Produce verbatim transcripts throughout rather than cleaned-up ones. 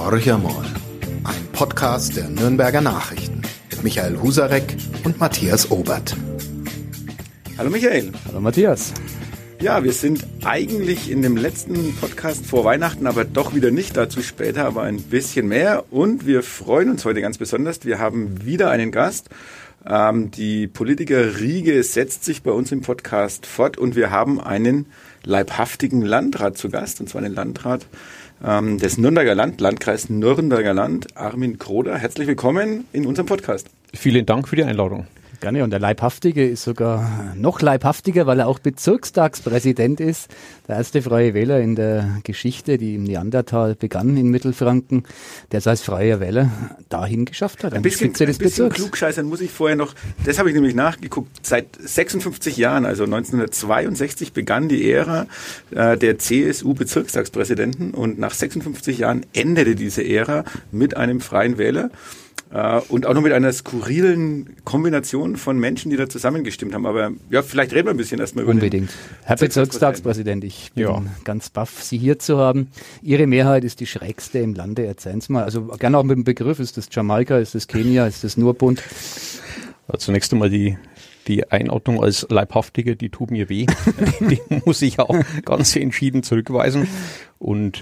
Horch einmal, ein Podcast der Nürnberger Nachrichten mit Michael Husarek und Matthias Obert. Hallo Michael. Hallo Matthias. Ja, wir sind eigentlich in dem letzten Podcast vor Weihnachten, aber doch wieder nicht, dazu später aber ein bisschen mehr. Und wir freuen uns heute ganz besonders, wir haben wieder einen Gast. Ähm, die Politikerriege setzt sich bei uns im Podcast fort und wir haben einen leibhaftigen Landrat zu Gast, und zwar den Landrat ähm, des Nürnberger Land, Landkreis Nürnberger Land, Armin Kroder. Herzlich willkommen in unserem Podcast. Vielen Dank für die Einladung. Gerne, und der Leibhaftige ist sogar noch leibhaftiger, weil er auch Bezirkstagspräsident ist. Der erste Freie Wähler in der Geschichte, die im Neandertal begann in Mittelfranken, der es als Freier Wähler dahin geschafft hat. Ein bisschen, ein bisschen klugscheißern muss ich vorher noch, das habe ich nämlich nachgeguckt, seit sechsundfünfzig Jahren, also neunzehnhundertzweiundsechzig begann die Ära äh, der C S U-Bezirkstagspräsidenten und nach sechsundfünfzig Jahren endete diese Ära mit einem Freien Wähler. Uh, und auch noch mit einer skurrilen Kombination von Menschen, die da zusammengestimmt haben. Aber ja, vielleicht reden wir ein bisschen erstmal über Unbedingt. Herr Bezirkstagspräsident, ich bin ja. ganz baff, Sie hier zu haben. Ihre Mehrheit ist die schrägste im Lande, erzählen Sie mal. Also gerne auch mit dem Begriff, ist das Jamaika, ist das Kenia, ist das nur bunt? Ja, zunächst einmal die, die Einordnung als Leibhaftige, die tut mir weh. Die muss ich auch ganz entschieden zurückweisen. Und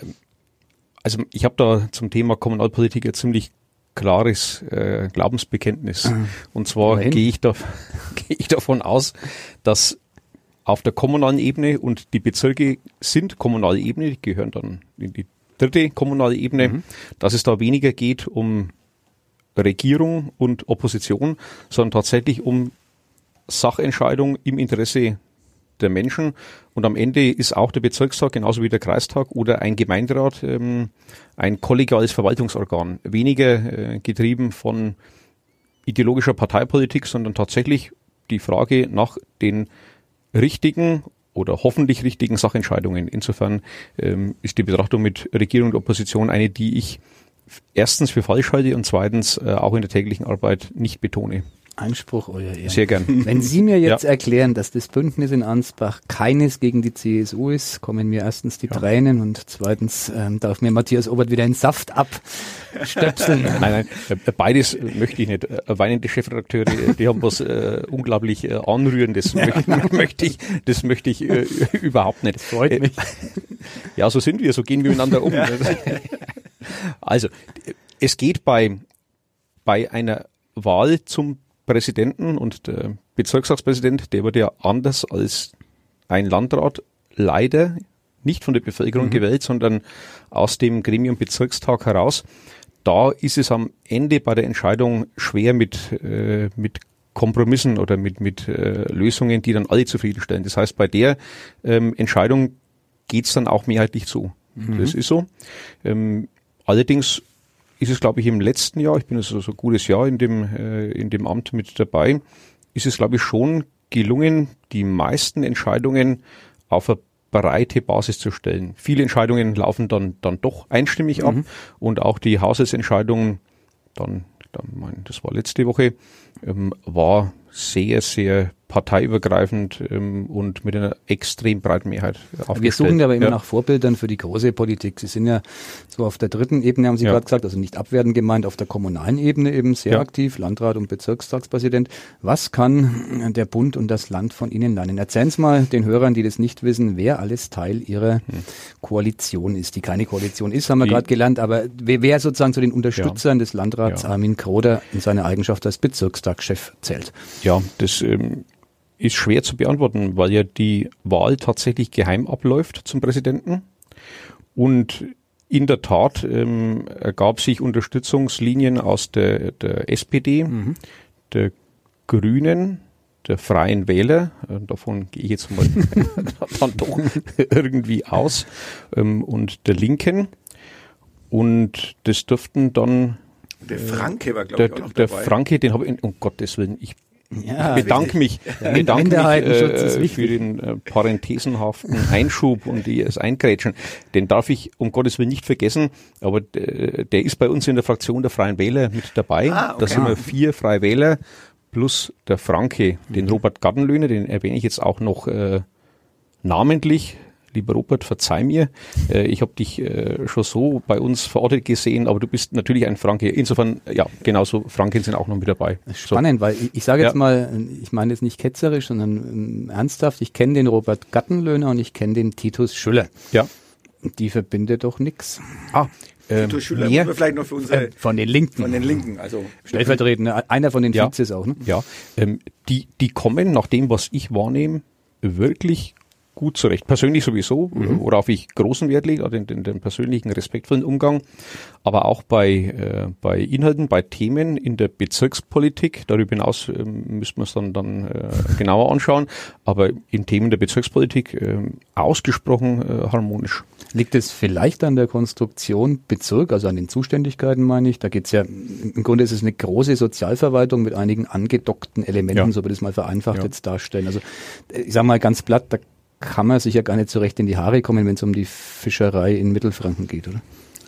also ich habe da zum Thema Kommunalpolitik ja ziemlich klares äh, Glaubensbekenntnis. Mhm. Und zwar gehe ich, da, gehe ich davon aus, dass auf der kommunalen Ebene, und die Bezirke sind kommunale Ebene, die gehören dann in die dritte kommunale Ebene, mhm. dass es da weniger geht um Regierung und Opposition, sondern tatsächlich um Sachentscheidung im Interesse der Menschen. Und am Ende ist auch der Bezirkstag, genauso wie der Kreistag oder ein Gemeinderat, ähm, ein kollegiales Verwaltungsorgan. Weniger äh, getrieben von ideologischer Parteipolitik, sondern tatsächlich die Frage nach den richtigen oder hoffentlich richtigen Sachentscheidungen. Insofern ähm, ist die Betrachtung mit Regierung und Opposition eine, die ich erstens für falsch halte und zweitens äh, auch in der täglichen Arbeit nicht betone. Einspruch, euer Ehren. Sehr gern. Wenn Sie mir jetzt ja. erklären, dass das Bündnis in Ansbach keines gegen die C S U ist, kommen mir erstens die ja. Tränen und zweitens ähm, darf mir Matthias Obert wieder in Saft abstöpseln. Nein, nein, beides möchte ich nicht. Weinende Chefredakteure, die haben was äh, unglaublich äh, Anrührendes, möchte, möchte ich, das möchte ich äh, überhaupt nicht. Das freut mich. Ja, so sind wir, so gehen wir miteinander um. Also, es geht bei, bei einer Wahl zum Präsidenten, und der Bezirkstagspräsident, der wird ja anders als ein Landrat leider nicht von der Bevölkerung mhm. gewählt, sondern aus dem Gremium Bezirkstag heraus. Da ist es am Ende bei der Entscheidung schwer mit, äh, mit Kompromissen oder mit, mit äh, Lösungen, die dann alle zufriedenstellen. Das heißt, bei der ähm, Entscheidung geht's dann auch mehrheitlich zu. Mhm. Das ist so. Ähm, allerdings ist es, glaube ich, im letzten Jahr, ich bin also so ein gutes Jahr in dem, äh, in dem Amt mit dabei, ist es, glaube ich, schon gelungen, die meisten Entscheidungen auf eine breite Basis zu stellen. Viele Entscheidungen laufen dann, dann doch einstimmig ab, mhm. und auch die Haushaltsentscheidung, dann, dann mein, das war letzte Woche, ähm, war sehr, sehr parteiübergreifend ähm, und mit einer extrem breiten Mehrheit aufgestellt. Wir suchen aber immer ja. nach Vorbildern für die große Politik. Sie sind ja so auf der dritten Ebene, haben Sie ja. gerade gesagt, also nicht abwertend gemeint, auf der kommunalen Ebene eben sehr ja. aktiv, Landrat und Bezirkstagspräsident. Was kann der Bund und das Land von Ihnen lernen? Erzählen Sie mal den Hörern, die das nicht wissen, wer alles Teil Ihrer hm. Koalition ist, die keine Koalition ist, haben wir gerade gelernt, aber wer, wer sozusagen zu den Unterstützern ja. des Landrats ja. Armin Kroder in seiner Eigenschaft als Bezirkstagschef zählt? Ja, das ähm, ist schwer zu beantworten, weil ja die Wahl tatsächlich geheim abläuft zum Präsidenten. Und in der Tat ähm, ergab sich Unterstützungslinien aus der, der S P D, mhm. der Grünen, der Freien Wähler, äh, davon gehe ich jetzt mal dann doch irgendwie aus, ähm, und der Linken. Und das dürften dann Der Franke war, glaube ich, auch noch der dabei. Der Franke, den habe ich, um Gottes Willen, ich Ja, ich bedanke mich, ja, bedanke mich äh, für den äh, parenthesenhaften Einschub und die, das Eingrätschen. Den darf ich um Gottes Willen nicht vergessen, aber äh, der ist bei uns in der Fraktion der Freien Wähler mit dabei. Ah, okay. Da sind wir vier Freie Wähler plus der Franke, den Robert Gartenlöhner, den erwähne ich jetzt auch noch äh, namentlich. lieber Robert, verzeih mir, äh, ich habe dich äh, schon so bei uns verortet gesehen, aber du bist natürlich ein Franke. Insofern, ja, genauso Franken sind auch noch mit dabei. Spannend, so. Weil ich, ich sage jetzt ja. mal, ich meine jetzt nicht ketzerisch, sondern ähm, ernsthaft, ich kenne den Robert Gattenlöhner und ich kenne den Titus Schüller. Ja. Die verbindet doch nix. Ah, ähm, Titus Schüller mehr, wir vielleicht noch für unsere... Äh, von den Linken. Von den Linken, also... Stellvertretend, einer von den ja. Vizes auch, ne? Ja, ähm, die, die kommen, nach dem, was ich wahrnehme, wirklich gut zurecht. Persönlich sowieso, mhm. worauf ich großen Wert lege, den, den, den persönlichen, respektvollen Umgang, aber auch bei, äh, bei Inhalten, bei Themen in der Bezirkspolitik. Darüber hinaus äh, müssen wir es dann, dann äh, genauer anschauen, aber in Themen der Bezirkspolitik äh, ausgesprochen äh, harmonisch. Liegt es vielleicht an der Konstruktion Bezirk, also an den Zuständigkeiten, meine ich? Da geht's ja, im Grunde ist es eine große Sozialverwaltung mit einigen angedockten Elementen, ja. so würde ich es mal vereinfacht ja. jetzt darstellen. Also ich sage mal ganz platt, da kann man sich ja gar nicht so recht in die Haare kommen, wenn es um die Fischerei in Mittelfranken geht, oder?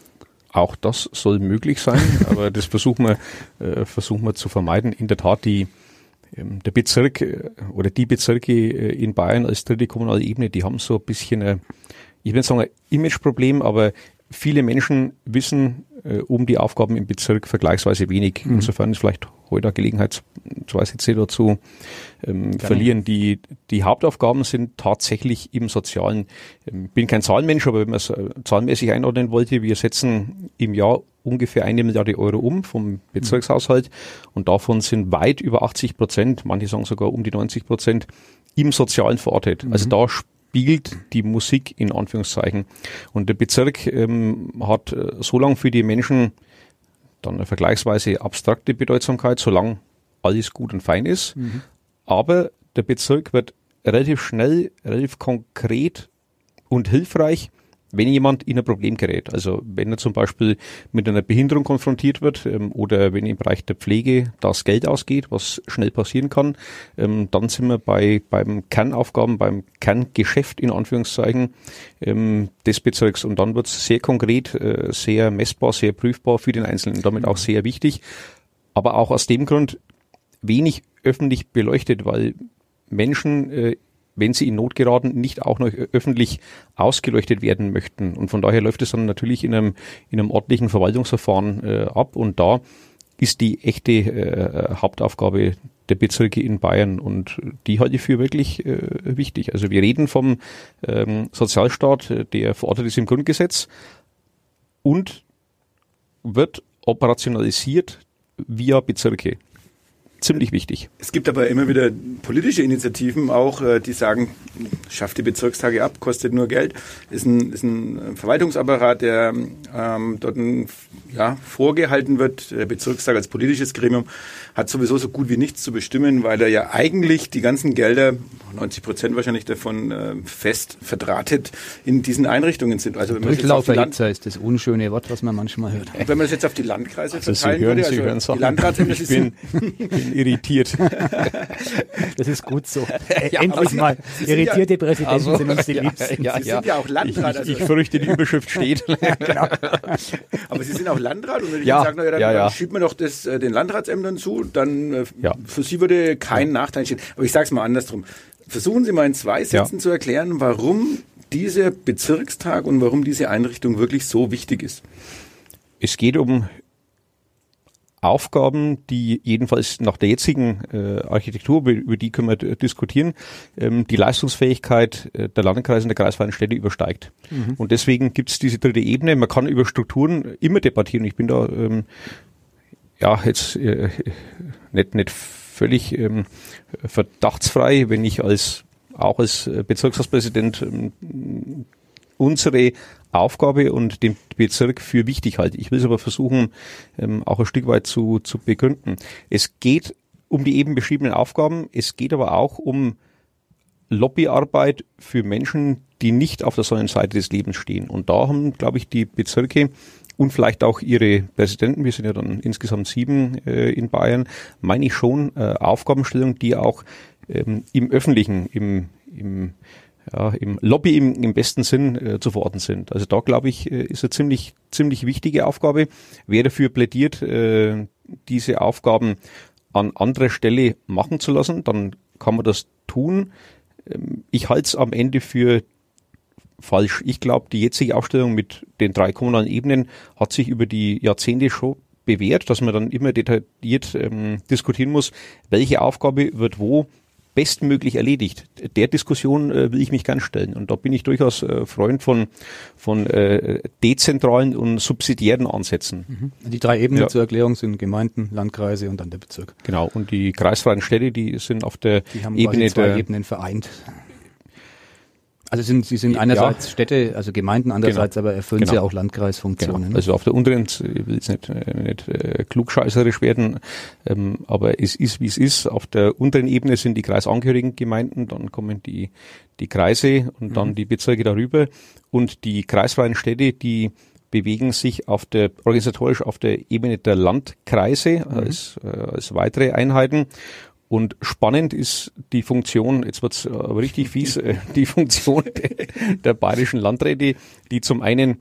Auch das soll möglich sein, aber das versuchen wir, äh, versuchen wir zu vermeiden. In der Tat, die, ähm, der Bezirk äh, oder die Bezirke äh, in Bayern als dritte kommunale Ebene, die haben so ein bisschen, äh, ich will nicht sagen ein Imageproblem, aber viele Menschen wissen äh, um die Aufgaben im Bezirk vergleichsweise wenig. Mhm. Insofern ist vielleicht heute eine Gelegenheit, zwei Sätze dazu ähm, verlieren. Die, die Hauptaufgaben sind tatsächlich im Sozialen. Ich ähm, bin kein Zahlenmensch, aber wenn man es äh, zahlenmäßig einordnen wollte, wir setzen im Jahr ungefähr eine Milliarde Euro um vom Bezirkshaushalt mhm. und davon sind weit über achtzig Prozent, manche sagen sogar um die neunzig Prozent, im Sozialen verortet. Mhm. Also da spielt die Musik in Anführungszeichen. Und der Bezirk ähm, hat äh, so lange für die Menschen dann eine vergleichsweise abstrakte Bedeutsamkeit, solange alles gut und fein ist. Mhm. Aber der Bezirk wird relativ schnell, relativ konkret und hilfreich, wenn jemand in ein Problem gerät. Also wenn er zum Beispiel mit einer Behinderung konfrontiert wird ähm, oder wenn im Bereich der Pflege das Geld ausgeht, was schnell passieren kann, ähm, dann sind wir bei beim Kernaufgaben, beim Kerngeschäft in Anführungszeichen ähm, des Bezirks. Und dann wird es sehr konkret, äh, sehr messbar, sehr prüfbar für den Einzelnen, damit auch sehr wichtig. Aber auch aus dem Grund wenig öffentlich beleuchtet, weil Menschen äh, wenn sie in Not geraten, nicht auch noch öffentlich ausgeleuchtet werden möchten. Und von daher läuft es dann natürlich in einem, in einem ordentlichen Verwaltungsverfahren äh, ab. Und da ist die echte äh, Hauptaufgabe der Bezirke in Bayern. Und die halte ich für wirklich äh, wichtig. Also wir reden vom ähm, Sozialstaat, der verortet ist im Grundgesetz und wird operationalisiert via Bezirke. Ziemlich wichtig. Es gibt aber immer wieder politische Initiativen auch, die sagen, schafft die Bezirkstage ab, kostet nur Geld. Ist ein, ist ein Verwaltungsapparat, der ähm, dort ein, ja, vorgehalten wird. Der Bezirkstag als politisches Gremium hat sowieso so gut wie nichts zu bestimmen, weil er ja eigentlich die ganzen Gelder, neunzig Prozent wahrscheinlich davon, äh, fest verdrahtet in diesen Einrichtungen sind. Also wenn man Durchlauferhitzer ist das unschöne Wort, was man manchmal hört. Und wenn man das jetzt auf die Landkreise also verteilen Sie hören, würde, Sie also hören die Landratsämter, ich bin, bin irritiert. Das ist gut so. Ja, endlich Sie, mal. Sie Irritierte ja, Präsidenten also, sind uns die ja, Liebsten. Ja, Sie ja. sind ja auch Landrat. Ich, ich, ich fürchte, die Überschrift steht. Genau. Aber Sie sind auch Landrat und wenn ich ja, Ihnen sage, na ja, dann, ja, ja. dann schiebt man doch das äh, den Landratsämtern zu, dann äh, ja. für Sie würde kein ja. Nachteil stehen. Aber ich sage es mal andersrum. Versuchen Sie mal in zwei Sätzen ja. zu erklären, warum dieser Bezirkstag und warum diese Einrichtung wirklich so wichtig ist. Es geht um Aufgaben, die jedenfalls nach der jetzigen äh, Architektur, über die können wir d- diskutieren, ähm, die Leistungsfähigkeit äh, der Landkreise und der kreisfreien Städte übersteigt. Mhm. Und deswegen gibt es diese dritte Ebene. Man kann über Strukturen immer debattieren. Ich bin da ähm, ja jetzt äh, nicht, nicht völlig ähm, verdachtsfrei, wenn ich als auch als Bezirkshauspräsident ähm, unsere Aufgabe und den Bezirk für wichtig halte. Ich will es aber versuchen, ähm, auch ein Stück weit zu, zu begründen. Es geht um die eben beschriebenen Aufgaben, es geht aber auch um Lobbyarbeit für Menschen, die nicht auf der Sonnenseite des Lebens stehen. Und da haben, glaube ich, die Bezirke und vielleicht auch ihre Präsidenten, wir sind ja dann insgesamt sieben äh, in Bayern, meine ich schon, äh, Aufgabenstellung, die auch ähm, im Öffentlichen, im, im Ja, im Lobby im, im besten Sinn äh, zu verorten sind. Also da, glaube ich, äh, ist eine ziemlich, ziemlich wichtige Aufgabe. Wer dafür plädiert, äh, diese Aufgaben an anderer Stelle machen zu lassen, dann kann man das tun. Ähm, ich halte es am Ende für falsch. Ich glaube, die jetzige Aufstellung mit den drei kommunalen Ebenen hat sich über die Jahrzehnte schon bewährt, dass man dann immer detailliert ähm, diskutieren muss, welche Aufgabe wird wo bestmöglich erledigt. Der Diskussion äh, will ich mich gern stellen. Und da bin ich durchaus äh, Freund von, von äh, dezentralen und subsidiären Ansätzen. Mhm. Die drei Ebenen ja. zur Erklärung sind Gemeinden, Landkreise und dann der Bezirk. Genau. Und die kreisfreien Städte, die sind auf der die haben Ebene zwei der Ebenen vereint. Also sind, sie sind einerseits ja. Städte, also Gemeinden, andererseits genau. aber erfüllen genau. sie auch Landkreisfunktionen. Genau. Also auf der unteren, ich will jetzt nicht, nicht äh, klugscheißerisch werden, ähm, aber es ist, wie es ist. Auf der unteren Ebene sind die kreisangehörigen Gemeinden, dann kommen die, die Kreise und mhm. dann die Bezirke darüber. Und die kreisfreien Städte, die bewegen sich auf der, organisatorisch auf der Ebene der Landkreise mhm. als, äh, als weitere Einheiten. Und spannend ist die Funktion, jetzt wird's aber richtig fies, die Funktion der, der bayerischen Landräte, die zum einen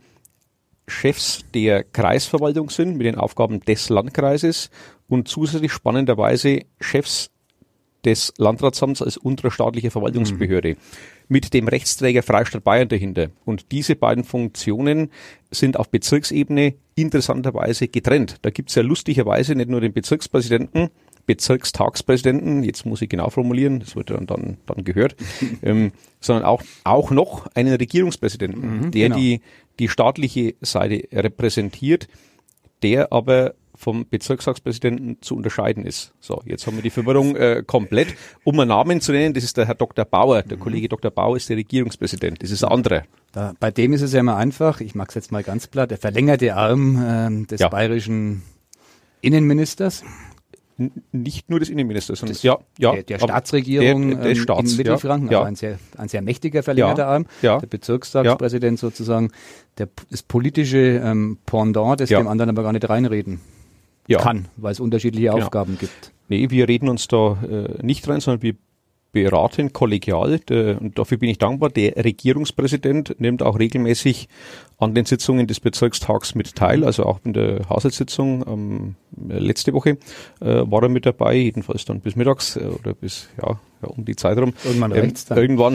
Chefs der Kreisverwaltung sind mit den Aufgaben des Landkreises und zusätzlich spannenderweise Chefs des Landratsamts als unterstaatliche Verwaltungsbehörde mhm. mit dem Rechtsträger Freistaat Bayern dahinter. Und diese beiden Funktionen sind auf Bezirksebene interessanterweise getrennt. Da gibt's ja lustigerweise nicht nur den Bezirkspräsidenten, Bezirkstagspräsidenten, jetzt muss ich genau formulieren, das wird dann dann, dann gehört, ähm, sondern auch auch noch einen Regierungspräsidenten, mhm, der genau. die die staatliche Seite repräsentiert, der aber vom Bezirkstagspräsidenten zu unterscheiden ist. So, jetzt haben wir die Verwirrung äh, komplett. Um einen Namen zu nennen, das ist der Herr Doktor Bauer. Der mhm. Kollege Doktor Bauer ist der Regierungspräsident. Das ist ein anderer. Da, bei dem ist es ja immer einfach, ich mag es jetzt mal ganz platt, der verlängerte Arm äh, des ja. bayerischen Innenministers. Nicht nur des Innenministers, sondern das, ja, ja, der, der Staatsregierung der, der Staats, in Mittelfranken, ja, also ein sehr, ein sehr mächtiger verlängerter ja, Arm, ja, der Bezirkstagspräsident ja. sozusagen, der, das politische ähm, Pendant, das ja. dem anderen aber gar nicht reinreden ja. kann, weil es unterschiedliche genau. Aufgaben gibt. Nee, wir reden uns da äh, nicht rein, sondern wir beraten kollegial, der, und dafür bin ich dankbar. Der Regierungspräsident nimmt auch regelmäßig an den Sitzungen des Bezirkstags mit teil, also auch in der Haushaltssitzung ähm, letzte Woche äh, war er mit dabei, jedenfalls dann bis mittags äh, oder bis ja, ja um die Zeit rum. Irgendwann reicht's dann. Irgendwann.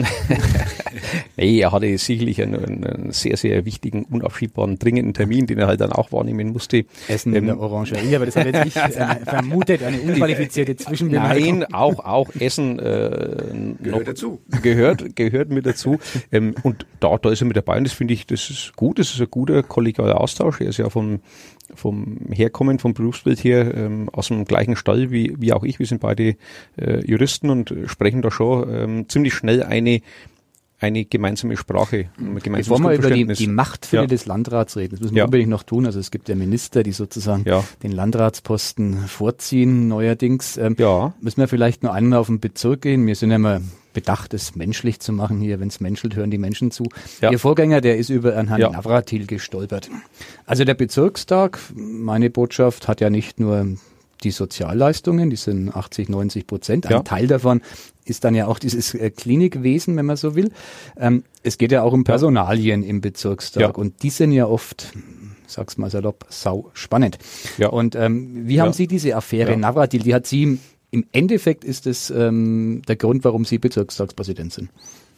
Nee, er hatte sicherlich einen, einen sehr, sehr wichtigen, unaufschiebbaren, dringenden Termin, den er halt dann auch wahrnehmen musste. Essen ähm, in der Orangerie, aber das habe jetzt nicht äh, vermutet, eine unqualifizierte Zwischenbemerkung. Nein, auch, auch Essen äh, gehört dazu. Gehört, gehört mit dazu. Ähm, und da, da ist er mit dabei und das finde ich, das ist gut, das ist ein guter kollegialer Austausch. Er ist ja vom, vom Herkommen, vom Berufsbild her ähm, aus dem gleichen Stall wie, wie auch ich. Wir sind beide äh, Juristen und sprechen da schon ähm, ziemlich schnell eine eine gemeinsame Sprache. Ein gemeinsames Bevor wir über die, die Machtfülle ja. des Landrats reden, das müssen wir ja. unbedingt noch tun. Also es gibt ja Minister, die sozusagen ja. den Landratsposten vorziehen neuerdings. Ähm, ja. Müssen wir vielleicht nur einmal auf den Bezirk gehen. Wir sind ja immer bedacht, es menschlich zu machen hier. Wenn es menschelt, hören die Menschen zu. Ja. Ihr Vorgänger, der ist über Herrn ja. Navratil gestolpert. Also der Bezirkstag, meine Botschaft, hat ja nicht nur die Sozialleistungen, die sind achtzig, neunzig Prozent. Ein ja. Teil davon ist dann ja auch dieses äh, Klinikwesen, wenn man so will. Ähm, es geht ja auch um Personalien ja. im Bezirkstag ja. und die sind ja oft, sag's mal salopp, sau spannend. Ja. Und ähm, wie ja. haben Sie diese Affäre ja. Navratil, die hat Sie, im Endeffekt ist es ähm, der Grund, warum Sie Bezirkstagspräsident sind?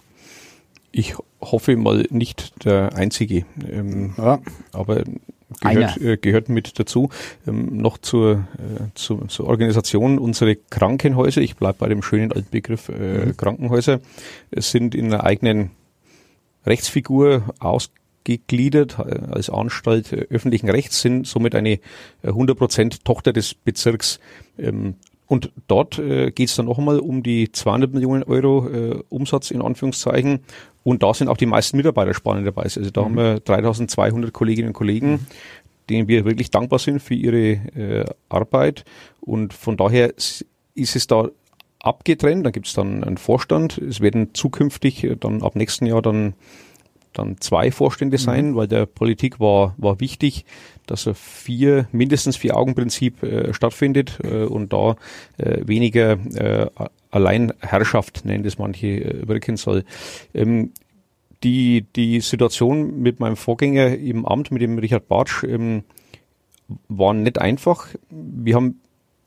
Ich hoffe mal nicht der Einzige, ähm, ja. aber gehört, äh, gehört mit dazu. Ähm, noch zur, äh, zu, zur Organisation. Unsere Krankenhäuser, ich bleibe bei dem schönen alten Begriff äh, mhm. Krankenhäuser, sind in einer eigenen Rechtsfigur ausgegliedert äh, als Anstalt äh, öffentlichen Rechts, sind somit eine äh, hundert Prozent Tochter des Bezirks. Ähm, Und dort äh, geht es dann noch einmal um die zweihundert Millionen Euro äh, Umsatz in Anführungszeichen. Und da sind auch die meisten Mitarbeiter spannend dabei. Also da mhm. haben wir dreitausendzweihundert Kolleginnen und Kollegen, mhm. denen wir wirklich dankbar sind für ihre äh, Arbeit. Und von daher ist es da abgetrennt. Da gibt es dann einen Vorstand. Es werden zukünftig äh, dann ab nächsten Jahr dann dann zwei Vorstände sein, mhm. weil der Politik war war wichtig, dass er vier, mindestens vier Augenprinzip äh, stattfindet äh, und da äh, weniger äh, Alleinherrschaft, nennen das manche, äh, wirken soll. Ähm, die die Situation mit meinem Vorgänger im Amt, mit dem Richard Bartsch, ähm, war nicht einfach. Wir haben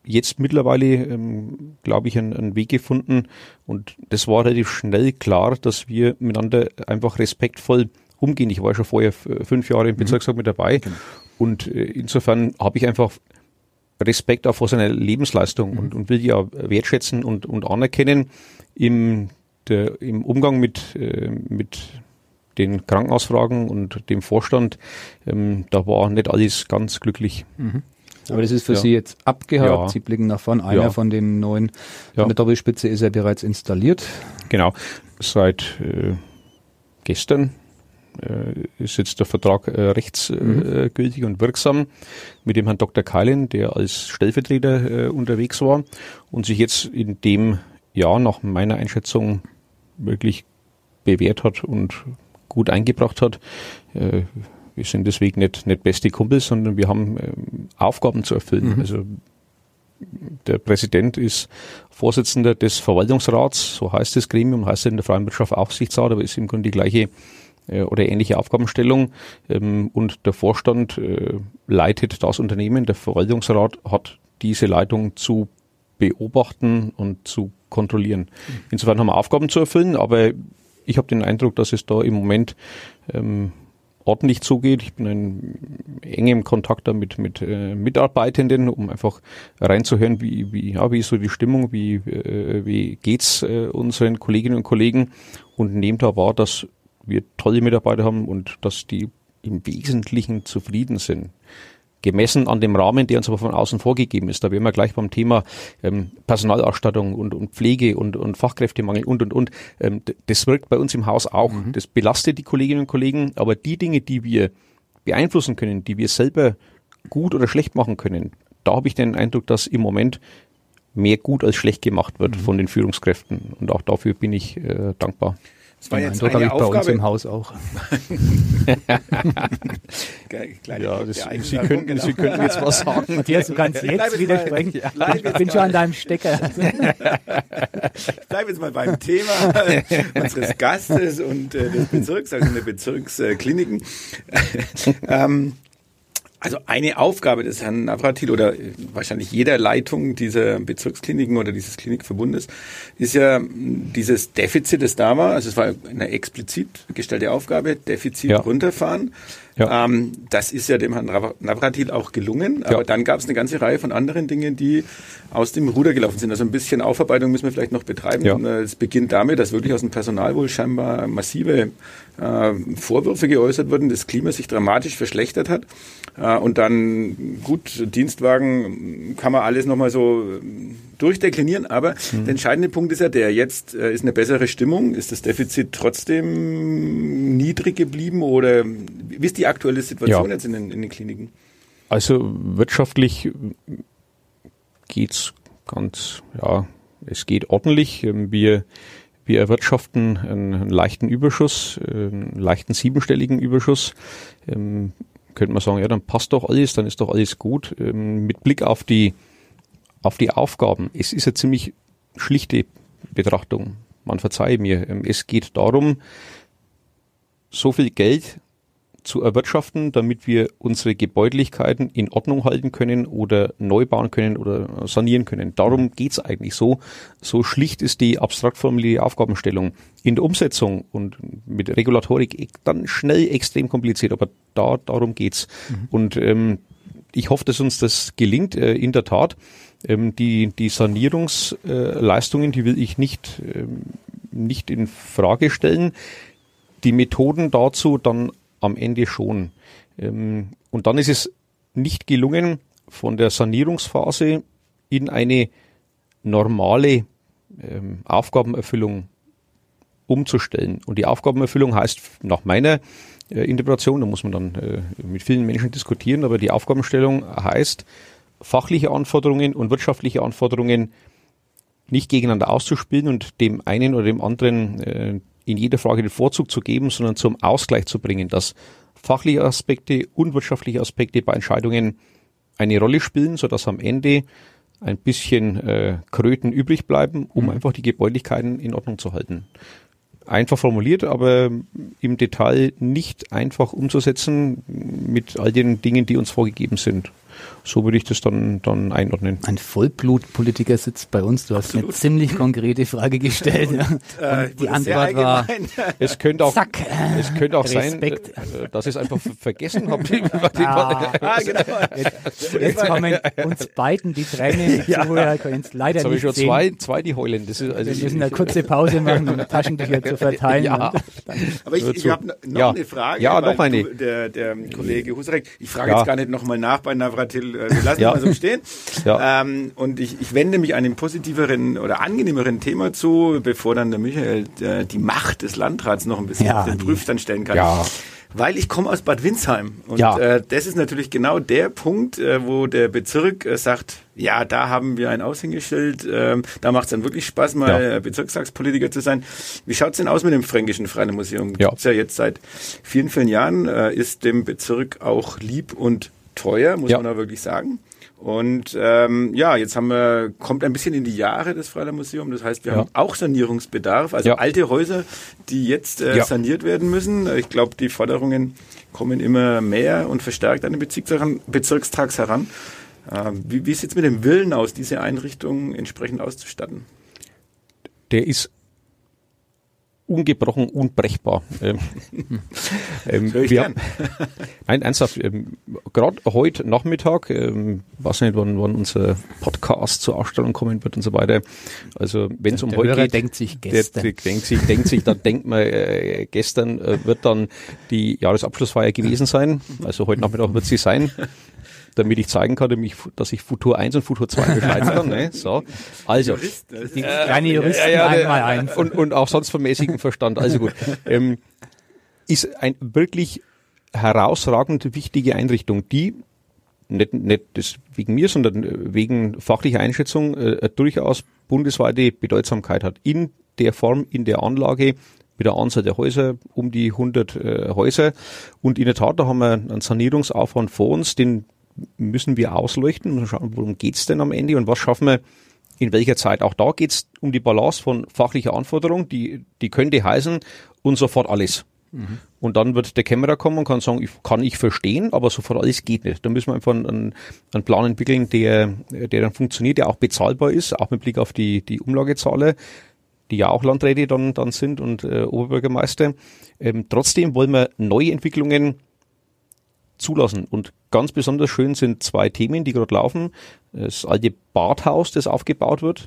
jetzt mittlerweile, ähm, glaube ich, einen, einen Weg gefunden und das war relativ schnell klar, dass wir miteinander einfach respektvoll umgehen. Ich war ja schon vorher f- fünf Jahre im Bezirksrat mhm. mit dabei genau. und äh, insofern habe ich einfach Respekt auch vor seiner Lebensleistung mhm. und, und will die auch wertschätzen und, und anerkennen im, der, im Umgang mit, äh, mit den Krankenhausfragen und dem Vorstand. Ähm, da war nicht alles ganz glücklich. Mhm. Aber das ist für ja. Sie jetzt abgehakt. Ja. Sie blicken nach vorn. Einer ja. von den neuen, ja. von der Doppelspitze ist ja bereits installiert. Genau. Seit äh, gestern äh, ist jetzt der Vertrag äh, rechtsgültig mhm. äh, und wirksam mit dem Herrn Doktor Keilen, der als Stellvertreter äh, unterwegs war und sich jetzt in dem Jahr nach meiner Einschätzung wirklich bewährt hat und gut eingebracht hat. Äh, Wir sind deswegen nicht, nicht beste Kumpels, sondern wir haben ähm, Aufgaben zu erfüllen. Mhm. Also der Präsident ist Vorsitzender des Verwaltungsrats, so heißt das Gremium, heißt in der freien Wirtschaft Aufsichtsrat, aber ist im Grunde die gleiche äh, oder ähnliche Aufgabenstellung. Ähm, und der Vorstand äh, leitet das Unternehmen. Der Verwaltungsrat hat diese Leitung zu beobachten und zu kontrollieren. Mhm. Insofern haben wir Aufgaben zu erfüllen, aber ich habe den Eindruck, dass es da im Moment ähm, ordentlich zugeht. Ich bin in engem Kontakt da mit, mit äh, Mitarbeitenden, um einfach reinzuhören, wie, wie, ja, wie ist so die Stimmung, wie, äh, wie geht's äh, unseren Kolleginnen und Kollegen und nehme da wahr, dass wir tolle Mitarbeiter haben und dass die im Wesentlichen zufrieden sind. Gemessen an dem Rahmen, der uns aber von außen vorgegeben ist. Da wären wir gleich beim Thema ähm, Personalausstattung und, und Pflege und, und Fachkräftemangel und, und, und. Ähm, das wirkt bei uns im Haus auch. Mhm. Das belastet die Kolleginnen und Kollegen, aber die Dinge, die wir beeinflussen können, die wir selber gut oder schlecht machen können, da habe ich den Eindruck, dass im Moment mehr gut als schlecht gemacht wird mhm. von den Führungskräften. Und auch dafür bin ich äh, dankbar. Das war jetzt eine Aufgabe. Bei uns im Haus auch. ja, das, Sie, könnten, genau. Sie könnten jetzt was sagen. Matthias, du kannst jetzt widersprechen. Ich bin schon an deinem Stecker. Ich bleibe jetzt mal beim Thema unseres Gastes und äh, des Bezirks, also in der Bezirkskliniken. ähm, Also eine Aufgabe des Herrn Navratil oder wahrscheinlich jeder Leitung dieser Bezirkskliniken oder dieses Klinikverbundes ist ja dieses Defizit, das da war. Also es war eine explizit gestellte Aufgabe, Defizit ja. runterfahren. Ja. Ähm, das ist ja dem Herrn Navratil auch gelungen. Aber ja. dann gab es eine ganze Reihe von anderen Dingen, die aus dem Ruder gelaufen sind. Also ein bisschen Aufarbeitung müssen wir vielleicht noch betreiben. Ja. Es beginnt damit, dass wirklich aus dem Personal wohl scheinbar massive äh, Vorwürfe geäußert wurden, das Klima sich dramatisch verschlechtert hat. Äh, und dann, gut, Dienstwagen kann man alles nochmal so durchdeklinieren, aber mhm. der entscheidende Punkt ist ja der, jetzt äh, ist eine bessere Stimmung, ist das Defizit trotzdem niedrig geblieben oder wie ist die aktuelle Situation ja. jetzt in den, in den Kliniken? Also wirtschaftlich geht's ganz, ja, es geht ordentlich. Wir, wir erwirtschaften einen, einen leichten Überschuss, einen leichten siebenstelligen Überschuss. Ähm, könnte man sagen, ja, dann passt doch alles, dann ist doch alles gut. Ähm, mit Blick auf die Auf die Aufgaben. Es ist eine ziemlich schlichte Betrachtung. Man verzeihe mir. Es geht darum, so viel Geld zu erwirtschaften, damit wir unsere Gebäudlichkeiten in Ordnung halten können oder neu bauen können oder sanieren können. Darum geht's eigentlich so. So schlicht ist die abstrakt formulierte Aufgabenstellung. In der Umsetzung und mit Regulatorik dann schnell extrem kompliziert, aber da darum geht's. Mhm. Und ähm, ich hoffe, dass uns das gelingt, äh, in der Tat. Ähm, die, die Sanierungsleistungen, äh, die will ich nicht, ähm, nicht in Frage stellen. Die Methoden dazu dann am Ende schon. Ähm, und dann ist es nicht gelungen, von der Sanierungsphase in eine normale ähm, Aufgabenerfüllung umzustellen. Und die Aufgabenerfüllung heißt nach meiner äh, Interpretation, da muss man dann äh, mit vielen Menschen diskutieren, aber die Aufgabenstellung heißt, fachliche Anforderungen und wirtschaftliche Anforderungen nicht gegeneinander auszuspielen und dem einen oder dem anderen äh, in jeder Frage den Vorzug zu geben, sondern zum Ausgleich zu bringen, dass fachliche Aspekte und wirtschaftliche Aspekte bei Entscheidungen eine Rolle spielen, sodass am Ende ein bisschen äh, Kröten übrig bleiben, um mhm. einfach die Gebäudlichkeiten in Ordnung zu halten. Einfach formuliert, aber im Detail nicht einfach umzusetzen mit all den Dingen, die uns vorgegeben sind. so würde ich das dann, dann einordnen. Ein Vollblutpolitiker sitzt bei uns. Du hast Absolut. eine ziemlich konkrete Frage gestellt. Und, äh, und die Antwort war, es könnte auch, zack, es könnte auch Respekt. sein, dass ich es einfach vergessen habe. Ah, ah, genau. Jetzt, jetzt kommen uns beiden die Tränen. Die ja. Zuhörer können es leider jetzt nicht schon sehen. Zwei, zwei, die heulen. Das ist, also Wir müssen eine kurze Pause machen, um Taschentücher zu verteilen. Ja. Aber ich, ich habe noch ja. eine Frage. Ja, noch eine. Du, der, der Kollege Husarek, ich frage ja. jetzt gar nicht nochmal nach bei Navratil. Wir lassen ja. mal so stehen. Ja. Ähm, und ich, ich wende mich einem positiveren oder angenehmeren Thema zu, bevor dann der Michael der, die Macht des Landrats noch ein bisschen ja, auf den Prüfstand stellen kann. Ja. Weil ich komme aus Bad Windsheim und ja. äh, das ist natürlich genau der Punkt, äh, wo der Bezirk äh, sagt, ja, da haben wir ein Aushängeschild, äh, da macht es dann wirklich Spaß, mal ja. Bezirkstagspolitiker zu sein. Wie schaut's denn aus mit dem Fränkischen Freilandmuseum? Ja. Gibt's ja jetzt seit vielen, vielen Jahren, äh, ist dem Bezirk auch lieb und teuer, muss ja. man da wirklich sagen. Und ähm, ja, jetzt haben wir, kommt ein bisschen in die Jahre das Freilandmuseum. Das heißt, wir ja. haben auch Sanierungsbedarf. Also ja. alte Häuser, die jetzt äh, ja. saniert werden müssen. Ich glaube, die Forderungen kommen immer mehr und verstärkt an den Bezirkstags heran. Äh, wie, wie sieht es mit dem Willen aus, diese Einrichtung entsprechend auszustatten? Der ist ungebrochen, unbrechbar. ähm, ähm, wir haben, nein, ernsthaft, ähm, gerade heute Nachmittag, ähm, weiß nicht, wann, wann unser Podcast zur Ausstellung kommen wird und so weiter. Also wenn es um heute Hörer geht, denkt sich gestern. Der, der denkt sich, denkt sich, dann denkt man, äh, gestern äh, wird dann die Jahresabschlussfeier gewesen sein. Also heute Nachmittag wird sie sein. Damit ich zeigen kann, dass ich Futur eins und Futur zwei beschreiben kann. Ne? So. Also, die kleine Juristen ja, ja, einmal eins. Und, und auch sonst vom mäßigen Verstand. Also gut. Ähm, ist ein wirklich herausragend wichtige Einrichtung, die nicht, nicht das wegen mir, sondern wegen fachlicher Einschätzung äh, durchaus bundesweite Bedeutsamkeit hat. In der Form, in der Anlage, mit der Anzahl der Häuser, um die hundert äh, Häuser. Und in der Tat, da haben wir einen Sanierungsaufwand vor uns, den müssen wir ausleuchten und schauen, worum geht's denn am Ende und was schaffen wir in welcher Zeit. Auch da geht's um die Balance von fachlicher Anforderung, die, die könnte heißen und sofort alles. Mhm. Und dann wird der Kämmerer kommen und kann sagen, ich, kann ich verstehen, aber sofort alles geht nicht. Da müssen wir einfach einen, einen Plan entwickeln, der, der dann funktioniert, der auch bezahlbar ist, auch mit Blick auf die, die Umlagezahler, die ja auch Landräte dann, dann sind und äh, Oberbürgermeister. Ähm, trotzdem wollen wir neue Entwicklungen zulassen. Und ganz besonders schön sind zwei Themen, die gerade laufen. Das alte Badhaus, das aufgebaut wird.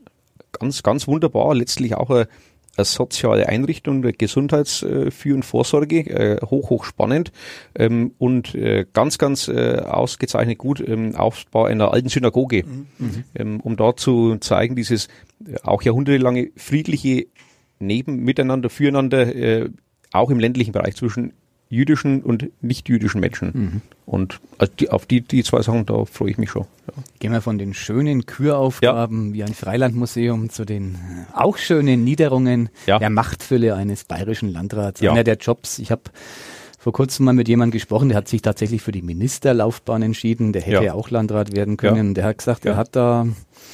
Ganz, ganz wunderbar. Letztlich auch eine, eine soziale Einrichtung der Gesundheitsführ- und Vorsorge. Äh, hoch, hoch spannend. Ähm, und äh, ganz, ganz äh, ausgezeichnet gut ähm, Aufbau einer alten Synagoge. Mhm. Ähm, um da zu zeigen, dieses äh, auch jahrhundertelange friedliche Neben, Miteinander, Füreinander, äh, auch im ländlichen Bereich zwischen jüdischen und nicht-jüdischen Menschen. Mhm. Und also die, auf die, die zwei Sachen, da freue ich mich schon. Ja. Gehen wir von den schönen Küraufgaben ja. wie ein Freilandmuseum zu den auch schönen Niederungen ja. der Machtfülle eines bayerischen Landrats. Ja. Einer der Jobs, ich habe vor kurzem mal mit jemandem gesprochen, der hat sich tatsächlich für die Ministerlaufbahn entschieden, der hätte ja auch Landrat werden können. Ja. Der hat gesagt, er hat da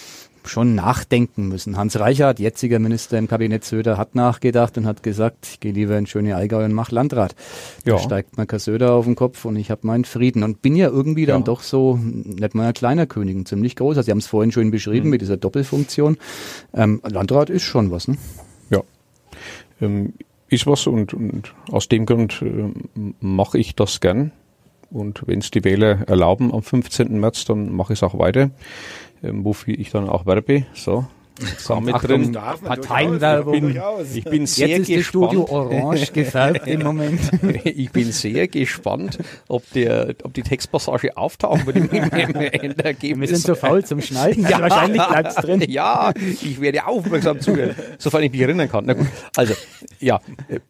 schon nachdenken müssen. Hans Reichert, jetziger Minister im Kabinett Söder, hat nachgedacht und hat gesagt, ich gehe lieber in schöne Allgäu und mach Landrat. Ja. Da steigt mir kein Söder auf den Kopf und ich habe meinen Frieden. Und bin ja irgendwie dann ja. doch so, nicht mal ein kleiner König, ein ziemlich großer. Sie haben es vorhin schön beschrieben mhm. mit dieser Doppelfunktion. Ähm, Landrat ist schon was, ne? Ja, ähm, ist was und, und aus dem Grund äh, mache ich das gern. Und wenn es die Wähler erlauben am fünfzehnten März, dann mache ich es auch weiter. Ähm, wofür ich dann auch werbe. So, mit drin. Parteienwerbung. Ich bin, ich bin sehr Jetzt ist gespannt. Das Studio orange gefärbt im Moment. Ich bin sehr gespannt, ob der, ob die Textpassage auftaucht mit dem Endergebnis. Wir sind so faul zum Schneiden. Ja. Also wahrscheinlich bleibt's drin. Ja, ich werde aufmerksam zuhören, sofern ich mich erinnern kann. Na gut, also ja,